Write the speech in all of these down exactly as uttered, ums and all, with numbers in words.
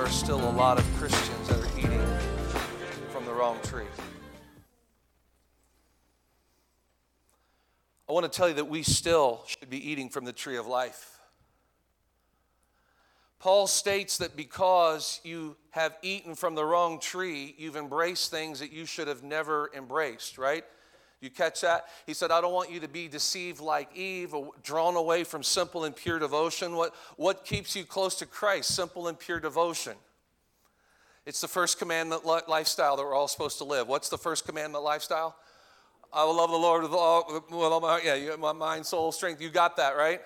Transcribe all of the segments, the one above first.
there are still a lot of Christians that are eating from the wrong tree. I want to tell you that we still should be eating from the tree of life. Paul states that because you have eaten from the wrong tree, you've embraced things that you should have never embraced, right? You catch that? He said, I don't want you to be deceived like Eve, drawn away from simple and pure devotion. What, what keeps you close to Christ? Simple and pure devotion. It's the first commandment lifestyle that we're all supposed to live. What's the first commandment lifestyle? I will love the Lord with all, with all my heart. Yeah, you, my mind, soul, strength. You got that, right?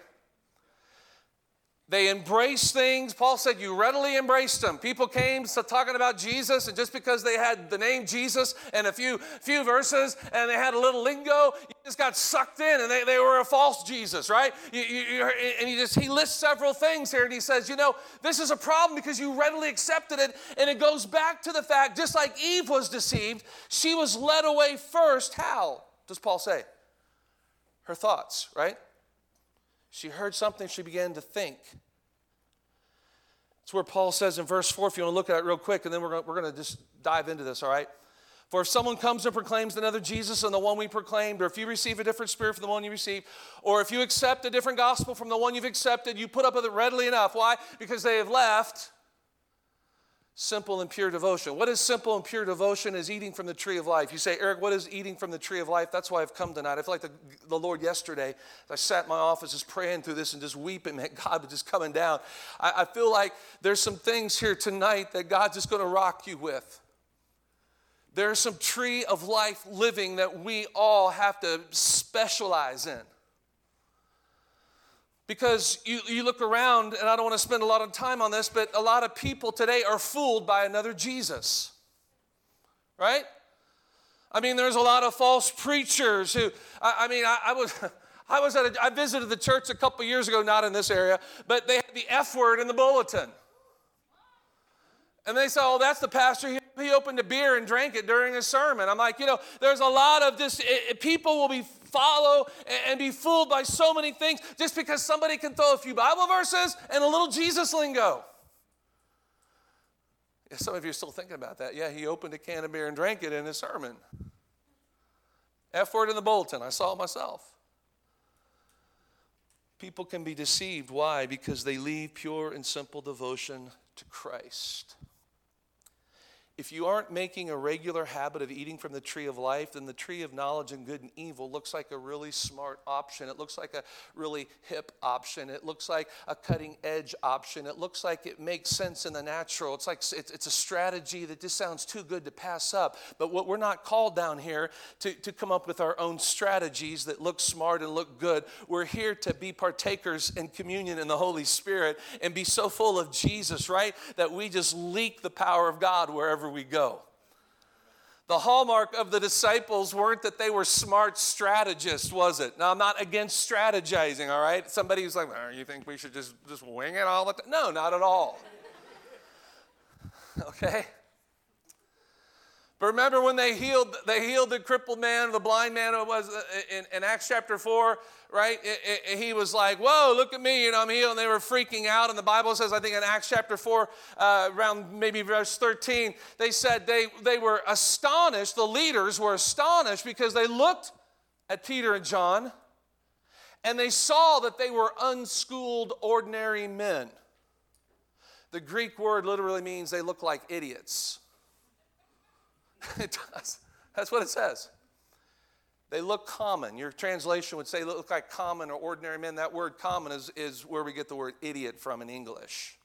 They embrace things. Paul said you readily embraced them. People came to talking about Jesus, and just because they had the name Jesus and a few few verses, and they had a little lingo, you just got sucked in, and they, they were a false Jesus, right? You, you, you, and he just he lists several things here, and he says, you know, this is a problem because you readily accepted it, and it goes back to the fact, just like Eve was deceived, she was led away first. How does Paul say? Her thoughts, right? She heard something, she began to think. It's where Paul says in verse four, if you want to look at it real quick, and then we're going, we're going to just dive into this, all right? For if someone comes and proclaims another Jesus than the one we proclaimed, or if you receive a different spirit from the one you received, or if you accept a different gospel from the one you've accepted, you put up with it readily enough. Why? Because they have left simple and pure devotion. What is simple and pure devotion? Is eating from the tree of life. You say, Eric, what is eating from the tree of life? That's why I've come tonight. I feel like the, the Lord yesterday, I sat in my office just praying through this and just weeping that God was just coming down. I, I feel like there's some things here tonight that God's just going to rock you with. There's some tree of life living that we all have to specialize in. Because you, you look around, and I don't want to spend a lot of time on this, but a lot of people today are fooled by another Jesus, right? I mean, there's a lot of false preachers who, I, I mean, I, I was I was at a, I visited the church a couple years ago, not in this area, but they had the F word in the bulletin. And they said, oh, that's the pastor. He, he opened a beer and drank it during his sermon. I'm like, you know, there's a lot of this, it, people will be follow and, and be fooled by so many things just because somebody can throw a few Bible verses and a little Jesus lingo. Yeah, some of you are still thinking about that. Yeah, he opened a can of beer and drank it in his sermon. F word in the bulletin. I saw it myself. People can be deceived. Why? Because they leave pure and simple devotion to Christ. If you aren't making a regular habit of eating from the tree of life, then the tree of knowledge and good and evil looks like a really smart option. It looks like a really hip option. It looks like a cutting edge option. It looks like it makes sense in the natural. It's like it's, it's a strategy that just sounds too good to pass up. But what we're not called down here to, to come up with our own strategies that look smart and look good. We're here to be partakers in communion in the Holy Spirit and be so full of Jesus, right, that we just leak the power of God wherever we go. The hallmark of the disciples weren't that they were smart strategists, was it? Now, I'm not against strategizing, all right? Somebody who's like, oh, you think we should just, just wing it all the time? No, not at all. Okay? But remember when they healed they healed the crippled man, the blind man, it was in, in Acts chapter four, right? It, it, he was like, whoa, look at me, you know, I'm healed. And they were freaking out. And the Bible says, I think in Acts chapter four, uh, around maybe verse thirteen, they said they, they were astonished, the leaders were astonished because they looked at Peter and John and they saw that they were unschooled, ordinary men. The Greek word literally means they look like idiots. It does. That's what it says. They look common. Your translation would say they look like common or ordinary men. That word common is, is where we get the word idiot from in English.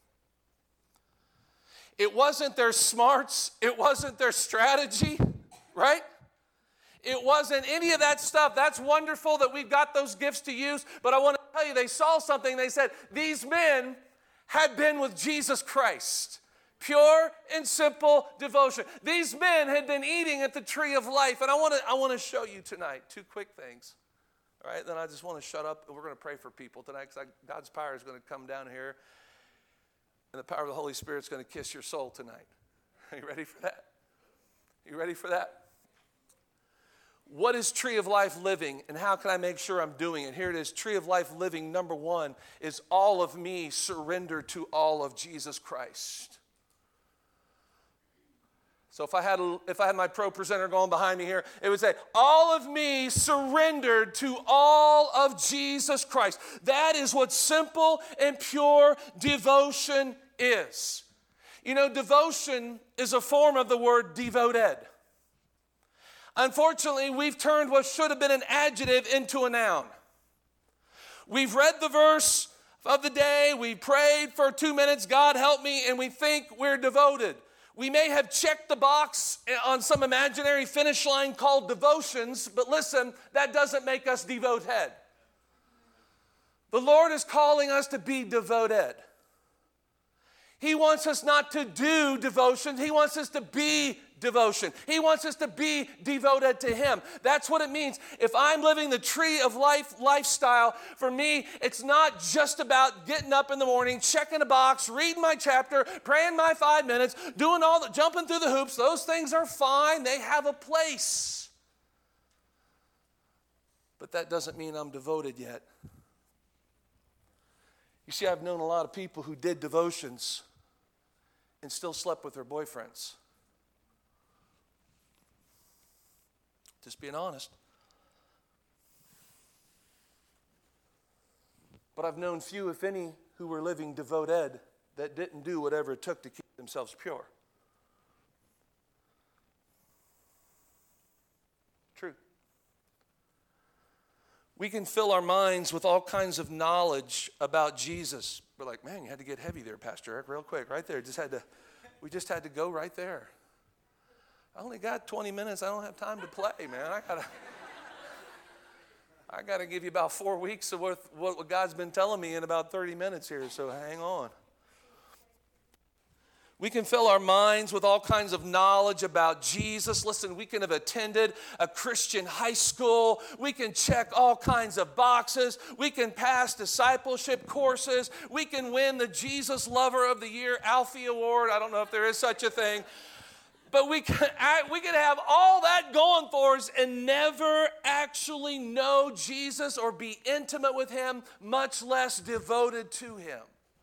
It wasn't their smarts. It wasn't their strategy, right? It wasn't any of that stuff. That's wonderful that we've got those gifts to use. But I want to tell you, they saw something. They said, these men had been with Jesus Christ. Pure and simple devotion. These men had been eating at the tree of life. And I want to I want to show you tonight two quick things. All right, then I just want to shut up and we're going to pray for people tonight because God's power is going to come down here. And the power of the Holy Spirit is going to kiss your soul tonight. Are you ready for that? Are you ready for that? What is tree of life living and how can I make sure I'm doing it? Here it is. Tree of life living, number one, is all of me surrendered to all of Jesus Christ. So if I had a, if I had my pro presenter going behind me here, it would say, all of me surrendered to all of Jesus Christ. That is what simple and pure devotion is. You know, devotion is a form of the word devoted. Unfortunately, we've turned what should have been an adjective into a noun. We've read the verse of the day, we prayed for two minutes, God help me, and we think we're devoted. We may have checked the box on some imaginary finish line called devotions, but listen, that doesn't make us devoted. The Lord is calling us to be devoted. He wants us not to do devotion. He wants us to be devotion. He wants us to be devoted to Him. That's what it means. If I'm living the tree of life lifestyle, for me, it's not just about getting up in the morning, checking a box, reading my chapter, praying my five minutes, doing all the, jumping through the hoops. Those things are fine. They have a place. But that doesn't mean I'm devoted yet. You see, I've known a lot of people who did devotions and still slept with their boyfriends. Just being honest. But I've known few, if any, who were living devoted that didn't do whatever it took to keep themselves pure. True. We can fill our minds with all kinds of knowledge about Jesus. We're like, man, you had to get heavy there, Pastor Eric, real quick, right there. Just had to, we just had to go right there. I only got twenty minutes. I don't have time to play, man. I gotta, I gotta give you about four weeks of what, what God's been telling me in about thirty minutes here. So hang on. We can fill our minds with all kinds of knowledge about Jesus. Listen, we can have attended a Christian high school. We can check all kinds of boxes. We can pass discipleship courses. We can win the Jesus Lover of the Year Alfie Award. I don't know if there is such a thing. But we can, we can have all that going for us and never actually know Jesus or be intimate with Him, much less devoted to Him.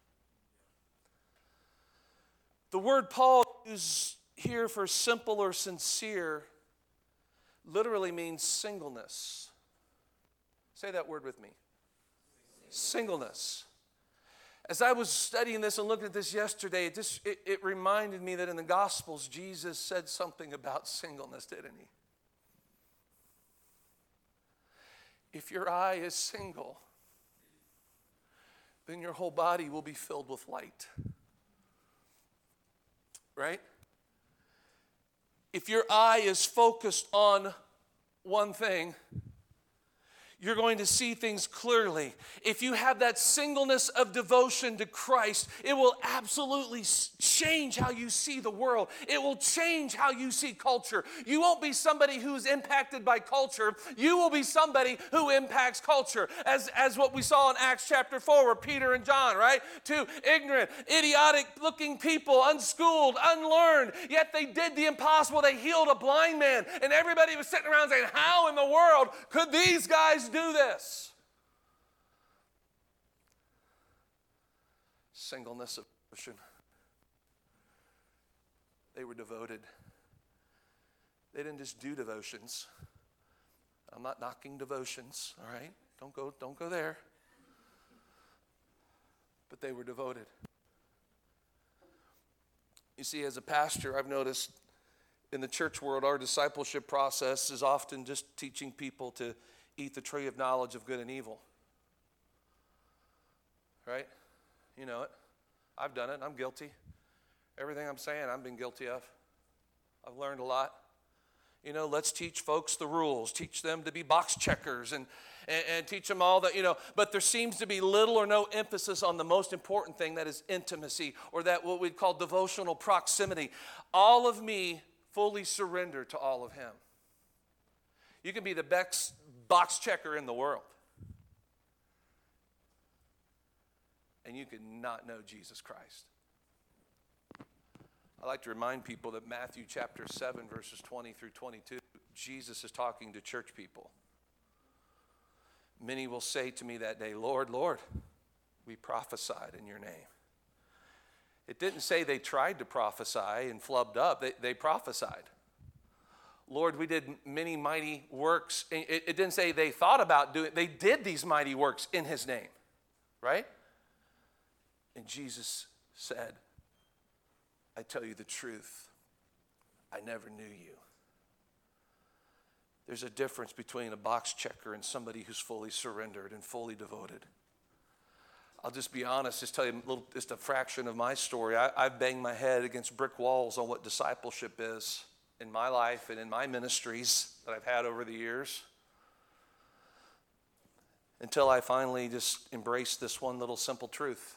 The word Paul uses here for simple or sincere literally means singleness. Say that word with me. Singleness. As I was studying this and looking at this yesterday, it, just, it, it reminded me that in the Gospels, Jesus said something about singleness, didn't He? If your eye is single, then your whole body will be filled with light. Right? If your eye is focused on one thing, you're going to see things clearly. If you have that singleness of devotion to Christ, it will absolutely change how you see the world. It will change how you see culture. You won't be somebody who's impacted by culture. You will be somebody who impacts culture. As, as what we saw in Acts chapter four, where Peter and John, right? Two ignorant, idiotic-looking people, unschooled, unlearned, yet they did the impossible. They healed a blind man, and everybody was sitting around saying, how in the world could these guys do this? Singleness of devotion. They were devoted. They didn't just do devotions. I'm not knocking devotions, all right? Don't go, don't go there. But they were devoted. You see, as a pastor, I've noticed in the church world, our discipleship process is often just teaching people to eat the tree of knowledge of good and evil. Right? You know it. I've done it. I'm guilty. Everything I'm saying, I've been guilty of. I've learned a lot. You know, let's teach folks the rules. Teach them to be box checkers and, and, and teach them all that, you know. But there seems to be little or no emphasis on the most important thing, that is intimacy, or that what we'd call devotional proximity. All of me fully surrender to all of Him. You can be the best box checker in the world, and you can not know Jesus Christ. I like to remind people that Matthew chapter seven, verses twenty through twenty-two, Jesus is talking to church people. Many will say to me that day, Lord, Lord, we prophesied in your name, It didn't say they tried to prophesy and flubbed up. They, they prophesied. Lord, we did many mighty works. It, it didn't say they thought about doing it. They did these mighty works in his name, right? And Jesus said, I tell you the truth. I never knew you. There's a difference between a box checker and somebody who's fully surrendered and fully devoted. I'll just be honest, just tell you a little, just a fraction of my story. I, I've banged my head against brick walls on what discipleship is in my life and in my ministries that I've had over the years, until I finally just embraced this one little simple truth.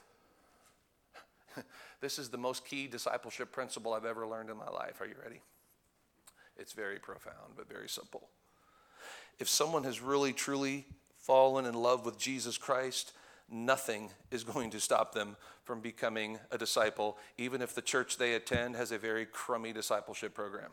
This is the most key discipleship principle I've ever learned in my life. Are you ready? It's very profound, but very simple. If someone has really, truly fallen in love with Jesus Christ, nothing is going to stop them from becoming a disciple, even if the church they attend has a very crummy discipleship program.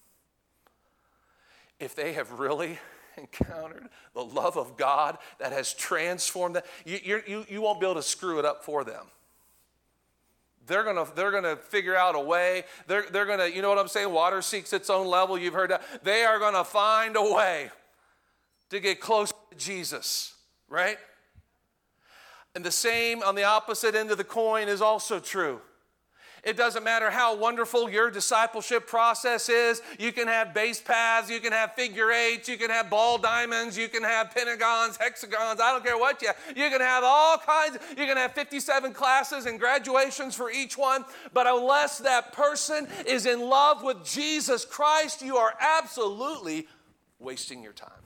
If they have really encountered the love of God that has transformed them, you, you're, you, you won't be able to screw it up for them. They're gonna, they're gonna figure out a way. They're, they're gonna, you know what I'm saying? Water seeks its own level. You've heard that. They are gonna find a way to get close to Jesus, right? And the same on the opposite end of the coin is also true. It doesn't matter how wonderful your discipleship process is. You can have base paths, you can have figure eights, you can have ball diamonds, you can have pentagons, hexagons, I don't care what you have. You can have all kinds, you can have fifty-seven classes and graduations for each one, but unless that person is in love with Jesus Christ, you are absolutely wasting your time.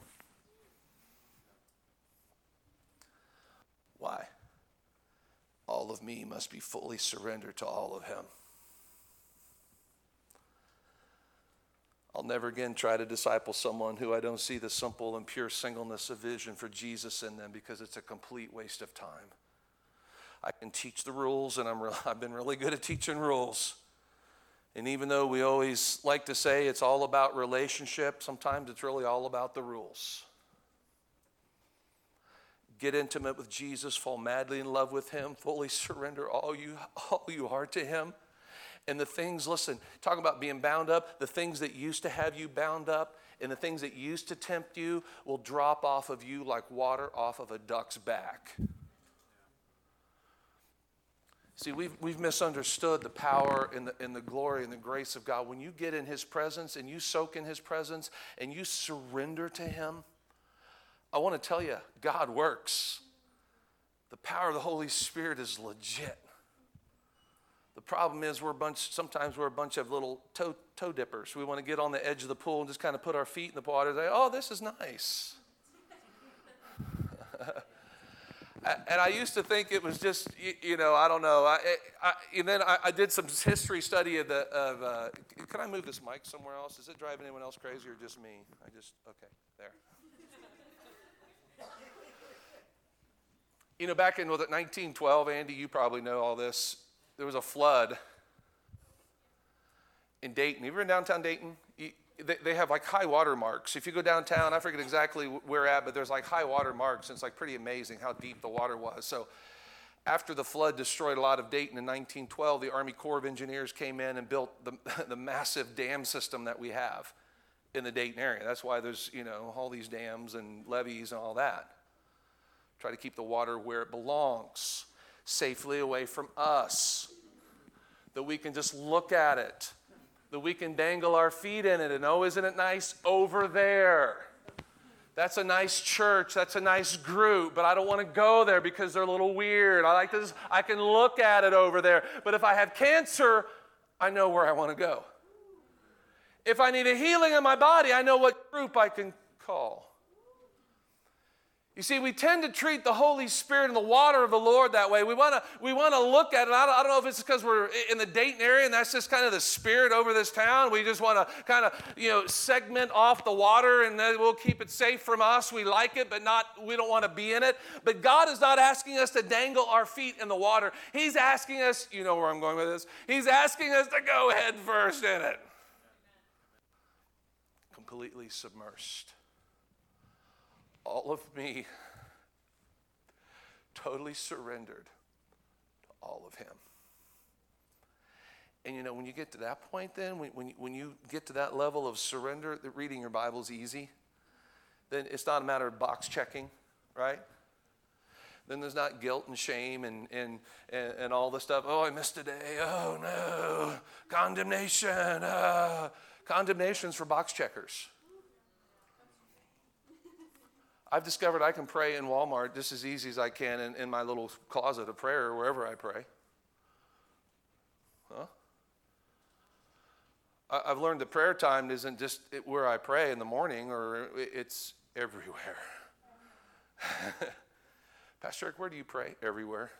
Why? All of me must be fully surrendered to all of him. I'll never again try to disciple someone who I don't see the simple and pure singleness of vision for Jesus in them, because it's a complete waste of time. I can teach the rules, and I'm re- I've been really good at teaching rules. And even though we always like to say it's all about relationship, sometimes it's really all about the rules. Get intimate with Jesus, fall madly in love with him, fully surrender all you, all you are to him. And the things, listen, talking about being bound up, the things that used to have you bound up and the things that used to tempt you will drop off of you like water off of a duck's back. See, we've, we've misunderstood the power and the, and the glory and the grace of God. When you get in his presence and you soak in his presence and you surrender to him, I want to tell you, God works. The power of the Holy Spirit is legit. The problem is we're a bunch, sometimes we're a bunch of little toe, toe dippers. We want to get on the edge of the pool and just kind of put our feet in the water and say, oh, this is nice. And I used to think it was just, you, you know, I don't know. I, I, and then I, I did some history study of the, of, uh, can I move this mic somewhere else? Is it driving anyone else crazy or just me? I just, okay, there. You know, back in was it nineteen twelve, Andy, you probably know all this. There was a flood in Dayton. You ever in downtown Dayton? You, they, they have like high water marks. If you go downtown, I forget exactly where at, but there's like high water marks, and it's like pretty amazing how deep the water was. So after the flood destroyed a lot of Dayton in nineteen twelve, the Army Corps of Engineers came in and built the, the massive dam system that we have in the Dayton area. That's why there's, you know, all these dams and levees and all that. Try to keep the water where it belongs, safely away from us, that we can just look at it, that we can dangle our feet in it and, oh, isn't it nice over there? That's a nice church, that's a nice group, but I don't want to go there because they're a little weird. I like this, I can look at it over there, but if I have cancer, I know where I want to go. If I need a healing in my body, I know what group I can call. You see, we tend to treat the Holy Spirit and the water of the Lord that way. We want to we want to look at it. I don't, I don't know if it's because we're in the Dayton area and that's just kind of the spirit over this town. We just want to kind of, you know, segment off the water and then we'll keep it safe from us. We like it, but not we don't want to be in it. But God is not asking us to dangle our feet in the water. He's asking us, you know where I'm going with this? He's asking us to go head first in it. Completely submersed. All of me totally surrendered to all of him. And you know, when you get to that point then, when, when, you, when you get to that level of surrender, that reading your Bible is easy. Then it's not a matter of box checking, right? Then there's not guilt and shame and, and, and, and all the stuff. Oh, I missed a day. Oh, no. Condemnation. Uh, condemnation's for box checkers. I've discovered I can pray in Walmart just as easy as I can in, in my little closet of prayer or wherever I pray. Huh? I, I've learned that prayer time isn't just where I pray in the morning, or it's everywhere. Pastor Eric, where do you pray? Everywhere.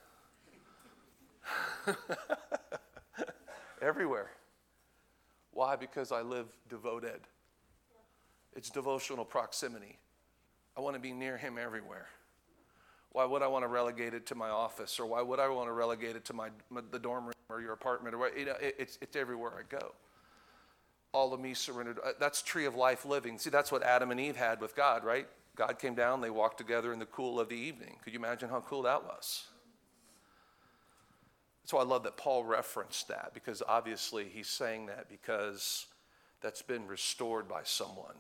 Everywhere. Why? Because I live devoted. It's devotional proximity. I want to be near him everywhere. Why would I want to relegate it to my office? Or why would I want to relegate it to my, my the dorm room or your apartment? Or you know, it, it's, it's everywhere I go. All of me surrendered. That's tree of life living. See, that's what Adam and Eve had with God, right? God came down, they walked together in the cool of the evening. Could you imagine how cool that was? That's why I love that Paul referenced that, because obviously he's saying that because that's been restored by someone.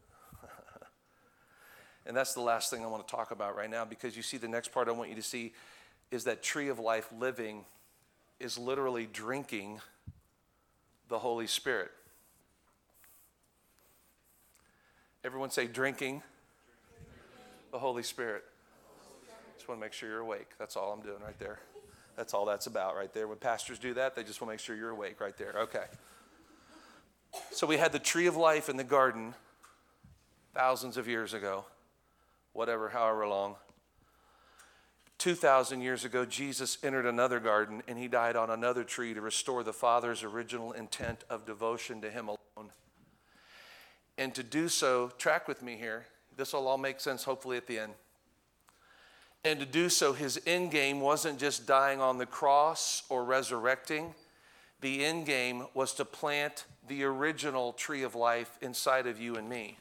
And that's the last thing I want to talk about right now, because you see the next part I want you to see is that tree of life living is literally drinking the Holy Spirit. Everyone say drinking the Holy Spirit. Just want to make sure you're awake. That's all I'm doing right there. That's all that's about right there. When pastors do that, they just want to make sure you're awake right there. Okay. So we had the tree of life in the garden thousands of years ago, whatever, however long. two thousand years ago, Jesus entered another garden, and he died on another tree to restore the Father's original intent of devotion to him alone. And to do so, track with me here, this will all make sense hopefully at the end. And to do so, his end game wasn't just dying on the cross or resurrecting. The end game was to plant the original tree of life inside of you and me.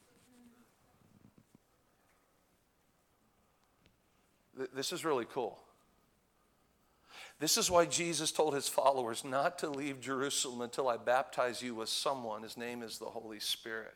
This is really cool. This is why Jesus told his followers not to leave Jerusalem until I baptize you with someone. His name is the Holy Spirit.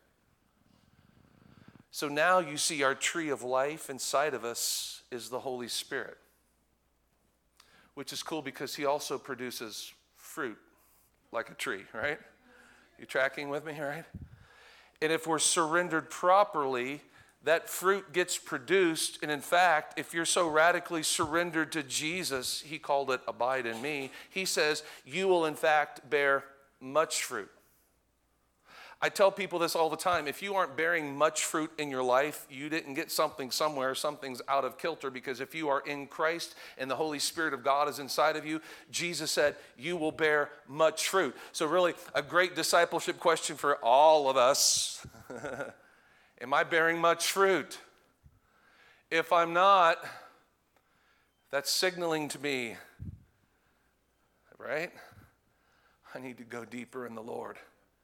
So now you see our tree of life inside of us is the Holy Spirit, which is cool because he also produces fruit like a tree, right? You tracking with me, right? And if we're surrendered properly, that fruit gets produced. And in fact, if you're so radically surrendered to Jesus, he called it abide in me. He says, you will in fact bear much fruit. I tell people this all the time. If you aren't bearing much fruit in your life, you didn't get something somewhere. Something's out of kilter, because if you are in Christ and the Holy Spirit of God is inside of you, Jesus said, you will bear much fruit. So really, a great discipleship question for all of us. Am I bearing much fruit? If I'm not, that's signaling to me, right? I need to go deeper in the Lord.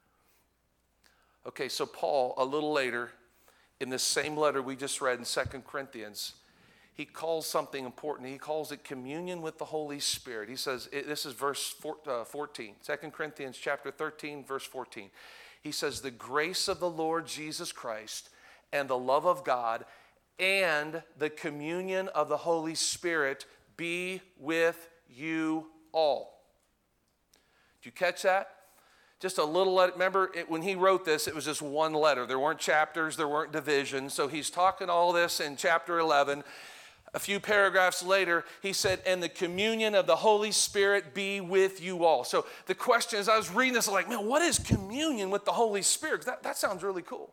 Okay, so Paul, a little later, in this same letter we just read in Second Corinthians, he calls something important. He calls it communion with the Holy Spirit. He says, this is verse fourteen, Second Corinthians chapter thirteen, verse fourteen. He says, the grace of the Lord Jesus Christ and the love of God and the communion of the Holy Spirit be with you all. Did you catch that? Just a little letter. Remember, it, when he wrote this, it was just one letter. There weren't chapters, there weren't divisions. So he's talking all this in chapter eleven. A few paragraphs later, he said, and the communion of the Holy Spirit be with you all. So the question is, I was reading this, I'm like, man, what is communion with the Holy Spirit? That, that sounds really cool.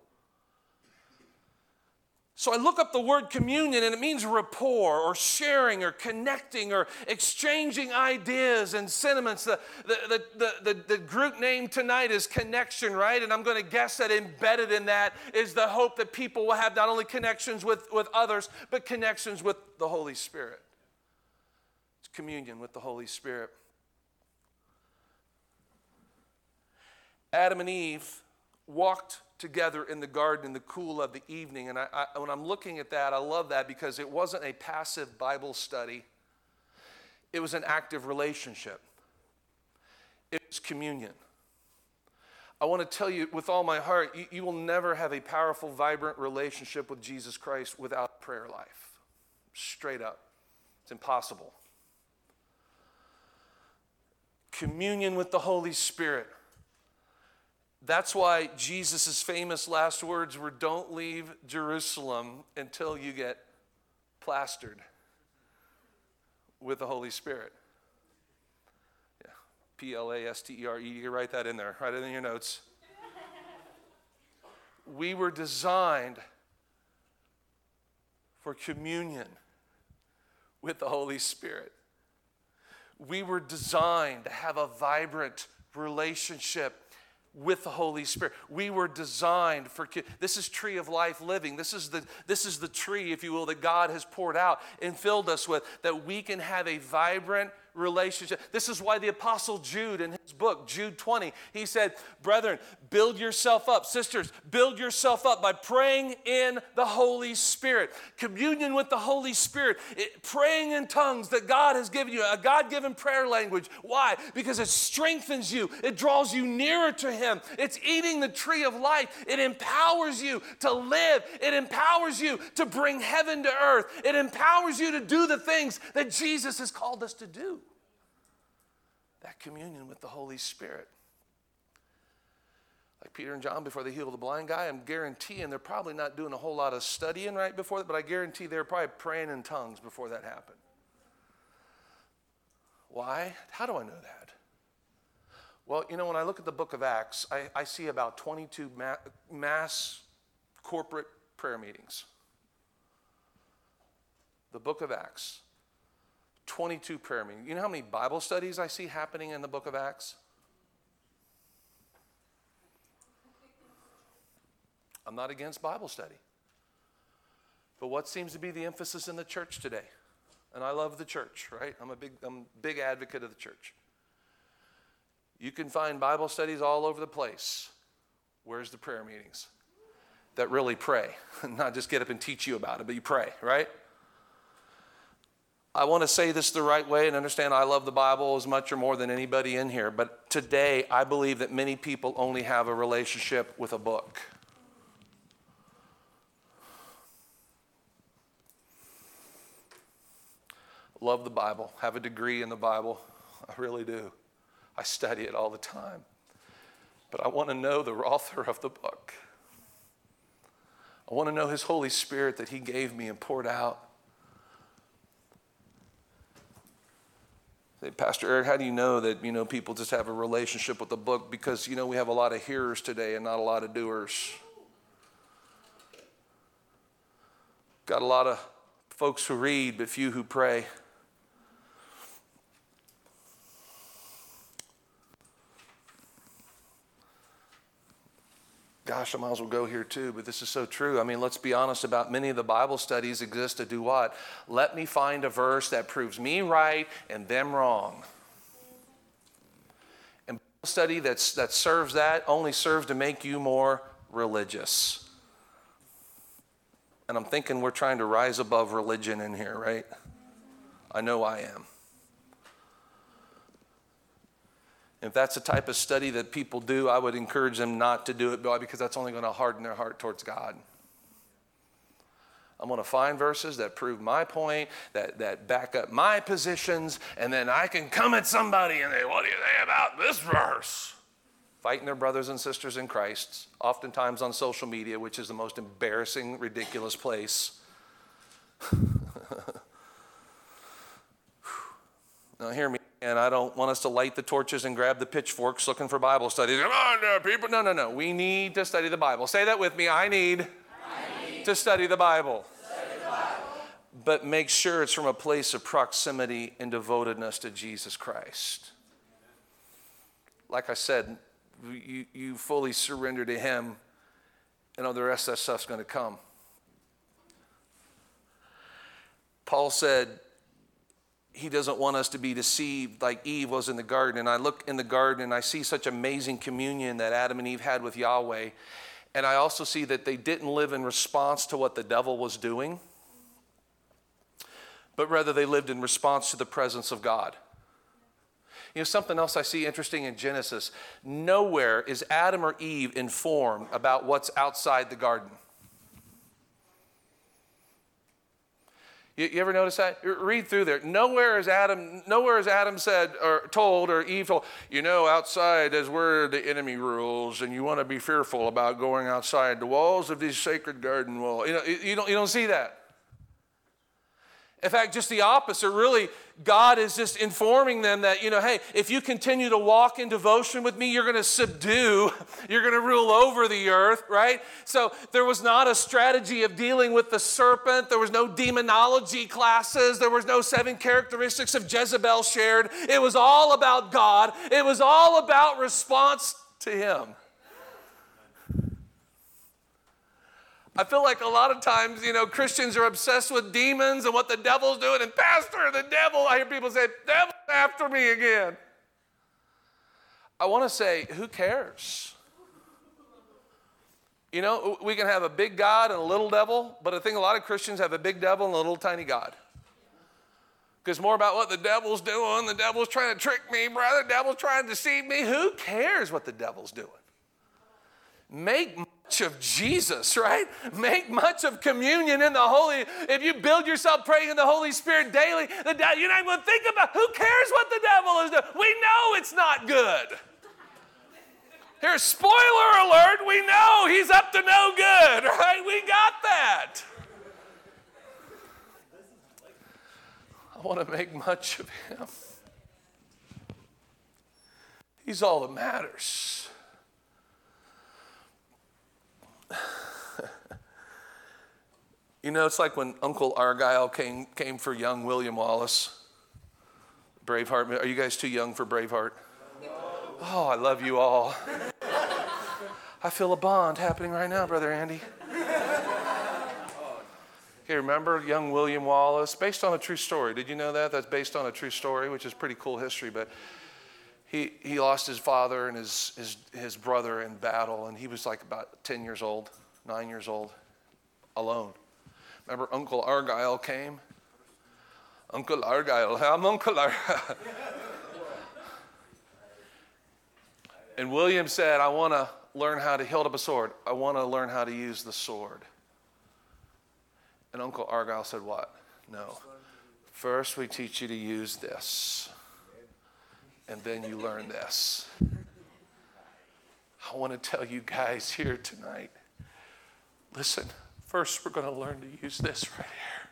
So I look up the word communion, and it means rapport or sharing or connecting or exchanging ideas and sentiments. The, the, the, the, the group name tonight is Connection, right? And I'm going to guess that embedded in that is the hope that people will have not only connections with, with others, but connections with the Holy Spirit. It's communion with the Holy Spirit. Adam and Eve walked together in the garden in the cool of the evening. And I, I, when I'm looking at that, I love that because it wasn't a passive Bible study. It was an active relationship. It's communion. I want to tell you with all my heart, you, you will never have a powerful, vibrant relationship with Jesus Christ without a prayer life. Straight up. It's impossible. Communion with the Holy Spirit. That's why Jesus' famous last words were, don't leave Jerusalem until you get plastered with the Holy Spirit. Yeah, P L A S T E R E, you can write that in there, write it in your notes. We were designed for communion with the Holy Spirit. We were designed to have a vibrant relationship with the Holy Spirit. We were designed for, this is tree of life living. This is the, this is the tree, if you will, that God has poured out and filled us with, that we can have a vibrant relationship. This is why the Apostle Jude, in his book, Jude twenty, he said, brethren, build yourself up. Sisters, build yourself up by praying in the Holy Spirit. Communion with the Holy Spirit. It, praying in tongues that God has given you, a God-given prayer language. Why? Because it strengthens you. It draws you nearer to Him. It's eating the tree of life. It empowers you to live. It empowers you to bring heaven to earth. It empowers you to do the things that Jesus has called us to do. That communion with the Holy Spirit. Like Peter and John before they healed the blind guy, I'm guaranteeing they're probably not doing a whole lot of studying right before that, but I guarantee they're probably praying in tongues before that happened. Why? How do I know that? Well, you know, when I look at the book of Acts, I, I see about twenty-two ma- mass corporate prayer meetings. The book of Acts. twenty-two prayer meetings. You know how many Bible studies I see happening in the book of Acts? I'm not against Bible study. But what seems to be the emphasis in the church today? And I love the church, right? I'm a big, I'm a big advocate of the church. You can find Bible studies all over the place. Where's the prayer meetings that really pray? Not just get up and teach you about it, but you pray, right? I want to say this the right way and understand I love the Bible as much or more than anybody in here. But today, I believe that many people only have a relationship with a book. Love the Bible. Have a degree in the Bible. I really do. I study it all the time. But I want to know the author of the book. I want to know His Holy Spirit that He gave me and poured out. Say, Pastor Eric, how do you know that, you know, people just have a relationship with the book? Because, you know, we have a lot of hearers today and not a lot of doers. Got a lot of folks who read, but few who pray. Gosh, I might as well go here too, but this is so true. I mean, let's be honest about many of the Bible studies exist to do what? Let me find a verse that proves me right and them wrong. And Bible study that's, that serves that only serves to make you more religious. And I'm thinking we're trying to rise above religion in here, right? I know I am. If that's the type of study that people do, I would encourage them not to do it because that's only going to harden their heart towards God. I'm going to find verses that prove my point, that, that back up my positions, and then I can come at somebody and say, what do you think about this verse? Fighting their brothers and sisters in Christ, oftentimes on social media, which is the most embarrassing, ridiculous place. Now hear me. And I don't want us to light the torches and grab the pitchforks looking for Bible studies. Come on, there, people. No, no, no. We need to study the Bible. Say that with me. I need, I need to study the Bible. Study the Bible. But make sure it's from a place of proximity and devotedness to Jesus Christ. Like I said, you, you fully surrender to Him, and all the rest of that stuff's going to come. Paul said, He doesn't want us to be deceived like Eve was in the garden. And I look in the garden and I see such amazing communion that Adam and Eve had with Yahweh. And I also see that they didn't live in response to what the devil was doing, but rather they lived in response to the presence of God. You know, something else I see interesting in Genesis, nowhere is Adam or Eve informed about what's outside the garden. You, you ever notice that? Read through there. Nowhere is Adam, nowhere is Adam said or told or Eve told, you know, outside is where the enemy rules, and you want to be fearful about going outside the walls of these sacred garden walls. You know, you don't, you don't see that. In fact, just the opposite. Really, God is just informing them that, you know, hey, if you continue to walk in devotion with me, you're going to subdue, you're going to rule over the earth, right? So there was not a strategy of dealing with the serpent. There was no demonology classes. There was no seven characteristics of Jezebel shared. It was all about God. It was all about response to him. I feel like a lot of times, you know, Christians are obsessed with demons and what the devil's doing. And pastor, the devil, I hear people say, devil's after me again. I want to say, who cares? You know, we can have a big God and a little devil, but I think a lot of Christians have a big devil and a little tiny God. Because more about what the devil's doing. The devil's trying to trick me, brother. The devil's trying to deceive me. Who cares what the devil's doing? Make much of Jesus, right? Make much of communion in the Holy. If you build yourself praying in the Holy Spirit daily, the de- you're not going to think about who cares what the devil is doing. We know it's not good. Here's spoiler alert. We know he's up to no good, right? We got that. I want to make much of him. He's all that matters. You know, it's like when Uncle Argyle came came for young William Wallace. Braveheart. Are you guys too young for Braveheart? No. Oh, I love you all. I feel a bond happening right now, Brother Andy. Okay, remember young William Wallace? Based on a true story. Did you know that? That's based on a true story, which is pretty cool history. But he he lost his father and his his his brother in battle, and he was like about ten years old, nine years old, alone. Remember Uncle Argyle came? Uncle Argyle, I'm Uncle Argyle. And William said, I want to learn how to, he held up a sword. I want to learn how to use the sword. And Uncle Argyle said, what? No. First we teach you to use this. And then you learn this. I want to tell you guys here tonight, listen. First, we're going to learn to use this right here.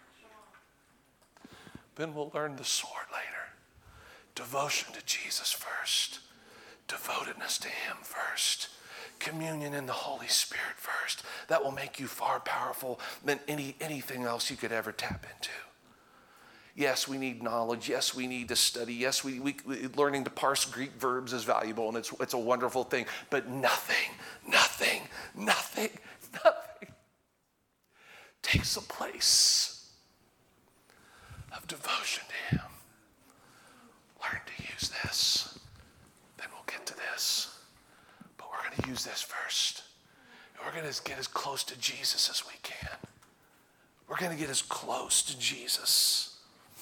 Then we'll learn the sword later. Devotion to Jesus first. Devotedness to him first. Communion in the Holy Spirit first. That will make you far powerful than any, anything else you could ever tap into. Yes, we need knowledge. Yes, we need to study. Yes, we, we, we learning to parse Greek verbs is valuable, and it's, it's a wonderful thing. But nothing, nothing, nothing, nothing takes the place of devotion to him. Learn to use this. Then we'll get to this. But we're going to use this first. And we're going to get as close to Jesus as we can. We're going to get as close to Jesus.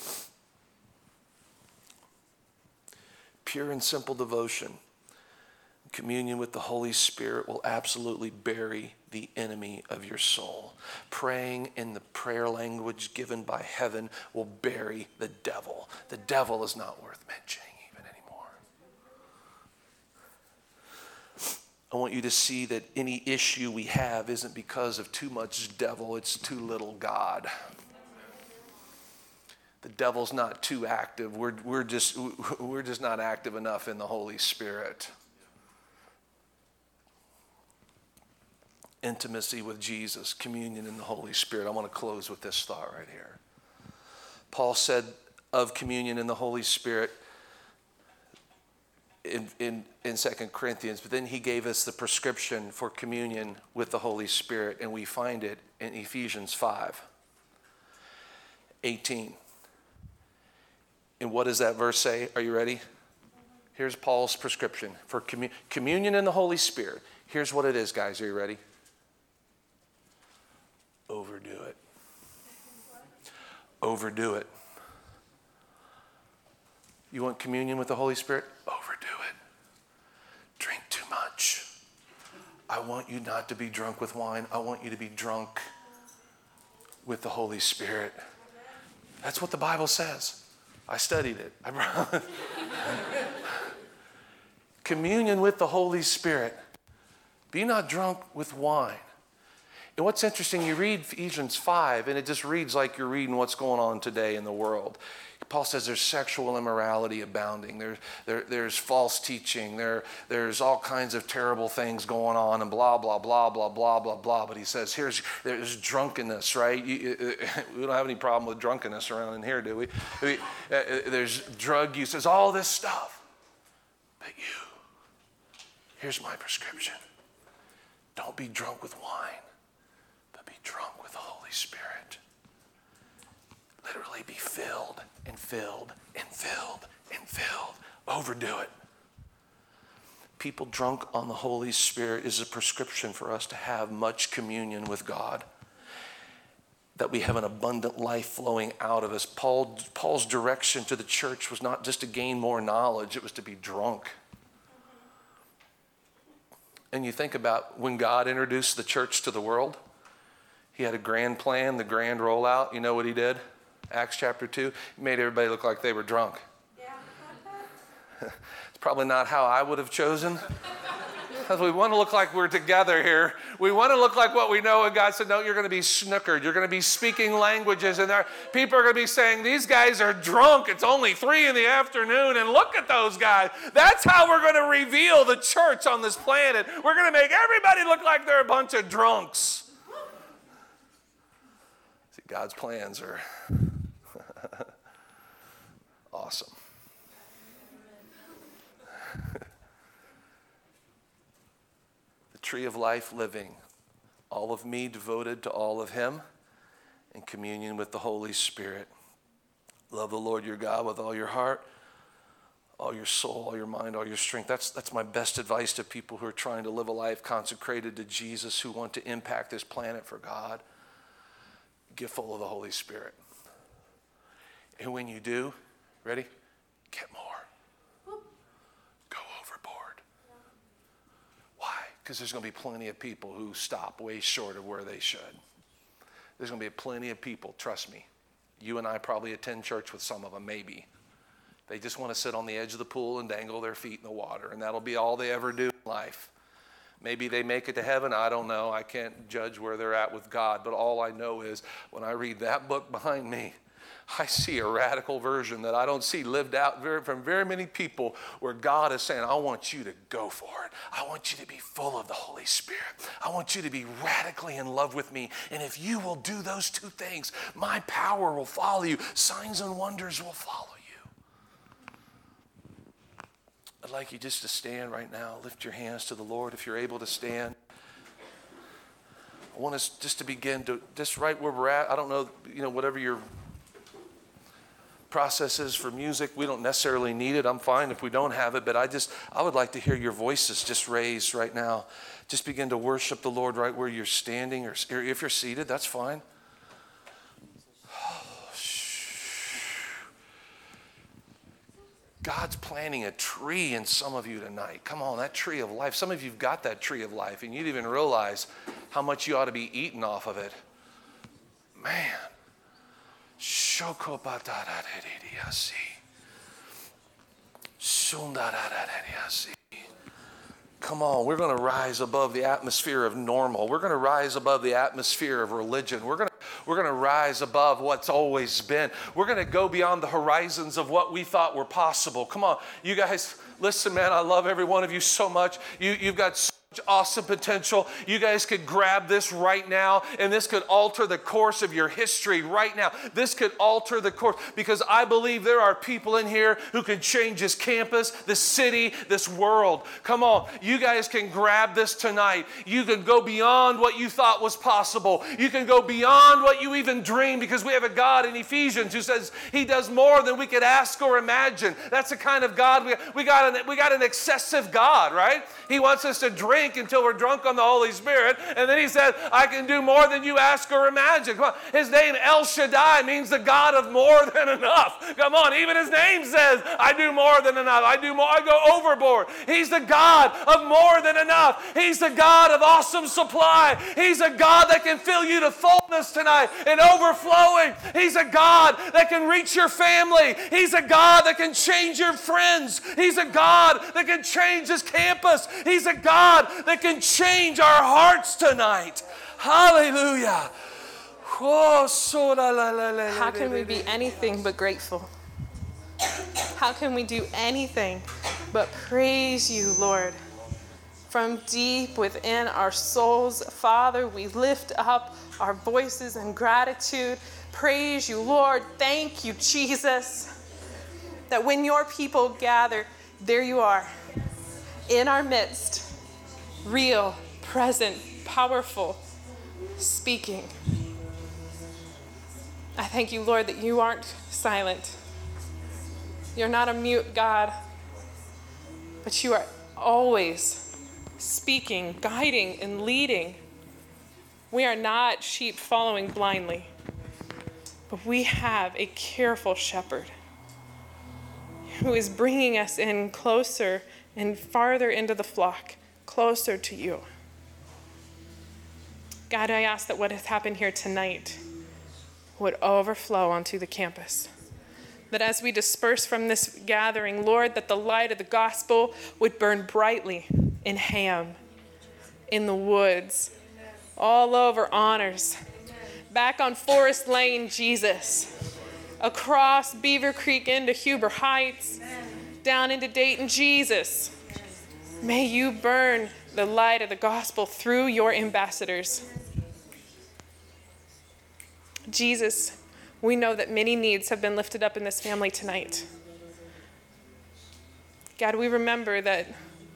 Pure and simple devotion, communion with the Holy Spirit will absolutely bury the enemy of your soul. Praying in the prayer language given by heaven will bury the devil. The devil is not worth mentioning even anymore. I want you to see that any issue we have isn't because of too much devil, it's too little God. The devil's not too active. We're, we're, just, we're just not active enough in the Holy Spirit. Intimacy with Jesus, communion in the Holy Spirit. I want to close with this thought right here. Paul said of communion in the Holy Spirit in, in, in Second Corinthians, but then he gave us the prescription for communion with the Holy Spirit, and we find it in Ephesians five eighteen. And what does that verse say? Are you ready? Here's Paul's prescription for commun- communion in the Holy Spirit. Here's what it is, guys. Are you ready? Overdo it. Overdo it. You want communion with the Holy Spirit? Overdo it. Drink too much. I want you not to be drunk with wine. I want you to be drunk with the Holy Spirit. That's what the Bible says. I studied it. I promise. Communion with the Holy Spirit. Be not drunk with wine. And what's interesting, you read Ephesians five, and it just reads like you're reading what's going on today in the world. Paul says there's sexual immorality abounding. There, there, there's false teaching. There, there's all kinds of terrible things going on and blah, blah, blah, blah, blah, blah, blah. But he says here's there's drunkenness, right? You, we don't have any problem with drunkenness around in here, do we? we uh, there's drug use. There's all this stuff. But you, here's my prescription. Don't be drunk with wine, but be drunk with the Holy Spirit. Literally be filled and filled and filled and filled. Overdo it. People drunk on the Holy Spirit is a prescription for us to have much communion with God, that we have an abundant life flowing out of us. Paul, Paul's direction to the church was not just to gain more knowledge, it was to be drunk. And you think about when God introduced the church to the world, he had a grand plan, the grand rollout. You know what he did? Acts chapter two, he made everybody look like they were drunk. Yeah. It's probably not how I would have chosen. Because we want to look like we're together here. We want to look like what we know. And God said, no, you're going to be snookered. You're going to be speaking languages. And there, people are going to be saying, these guys are drunk. It's only three in the afternoon. And look at those guys. That's how we're going to reveal the church on this planet. We're going to make everybody look like they're a bunch of drunks. See, God's plans are awesome. The tree of life living, all of me devoted to all of him, in communion with the Holy Spirit. Love the Lord your God with all your heart, all your soul, all your mind, all your strength. That's, that's my best advice to people who are trying to live a life consecrated to Jesus, who want to impact this planet for God. Get full of the Holy Spirit. And when you do, ready? Get more. Go overboard. Why? Because there's going to be plenty of people who stop way short of where they should. There's going to be plenty of people, trust me. You and I probably attend church with some of them, maybe. They just want to sit on the edge of the pool and dangle their feet in the water, and that'll be all they ever do in life. Maybe they make it to heaven. I don't know. I can't judge where they're at with God. But all I know is when I read that book behind me, I see a radical version that I don't see lived out very, from very many people, where God is saying, I want you to go for it. I want you to be full of the Holy Spirit. I want you to be radically in love with me. And if you will do those two things, my power will follow you. Signs and wonders will follow you. I'd like you just to stand right now. Lift your hands to the Lord if you're able to stand. I want us just to begin to, just right where we're at. I don't know, you know, whatever your processes for music, we don't necessarily need it. I'm fine if we don't have it, but I just, I would like to hear your voices just raised right now. Just begin to worship the Lord right where you're standing, or if you're seated, that's fine. God's planting a tree in some of you tonight. Come on, that tree of life. Some of you've got that tree of life, and you didn't even realize how much you ought to be eating off of it. Man. Come on, we're going to rise above the atmosphere of normal. We're going to rise above the atmosphere of religion. We're going to We're going to rise above what's always been. We're going to go beyond the horizons of what we thought were possible. Come on, you guys, listen, man, I love every one of you so much. You, you've got so awesome potential. You guys could grab this right now, and this could alter the course of your history right now. This could alter the course, because I believe there are people in here who can change this campus, this city, this world. Come on, you guys can grab this tonight. You can go beyond what you thought was possible. You can go beyond what you even dreamed, because we have a God in Ephesians who says he does more than we could ask or imagine. That's the kind of God we, we got. An, we got an excessive God, right? He wants us to drink drink until we're drunk on the Holy Spirit. And then he said, I can do more than you ask or imagine. Come on. His name, El Shaddai, means the God of more than enough. Come on. Even his name says, I do more than enough. I do more. I go overboard. He's the God of more than enough. He's the God of awesome supply. He's a God that can fill you to fullness tonight and overflowing. He's a God that can reach your family. He's a God that can change your friends. He's a God that can change this campus. He's a God that can change our hearts tonight. Hallelujah. How can we be anything but grateful? How can we do anything but praise you, Lord? From deep within our souls, Father, we lift up our voices in gratitude. Praise you, Lord. Thank you, Jesus, that when your people gather, there you are, in our midst, real, present, powerful, speaking. I thank you, Lord, that you aren't silent. You're not a mute God, but you are always speaking, guiding, and leading. We are not sheep following blindly, but we have a careful shepherd who is bringing us in closer and farther into the flock, closer to you. God, I ask that what has happened here tonight would overflow onto the campus. That as we disperse from this gathering, Lord, that the light of the gospel would burn brightly in Ham, in the woods, all over Honors, back on Forest Lane, Jesus, across Beaver Creek into Huber Heights, down into Dayton, Jesus. May you burn the light of the gospel through your ambassadors. Jesus, we know that many needs have been lifted up in this family tonight. God, we remember that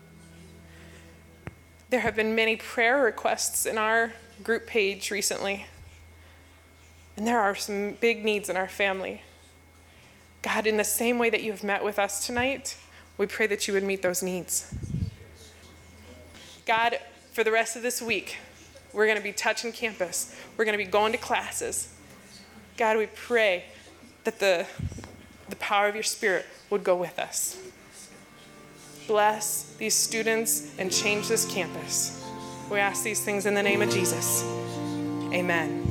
there have been many prayer requests in our group page recently. And there are some big needs in our family. God, in the same way that you have met with us tonight, we pray that you would meet those needs. God, for the rest of this week, we're going to be touching campus. We're going to be going to classes. God, we pray that the, the power of your Spirit would go with us. Bless these students and change this campus. We ask these things in the name of Jesus. Amen.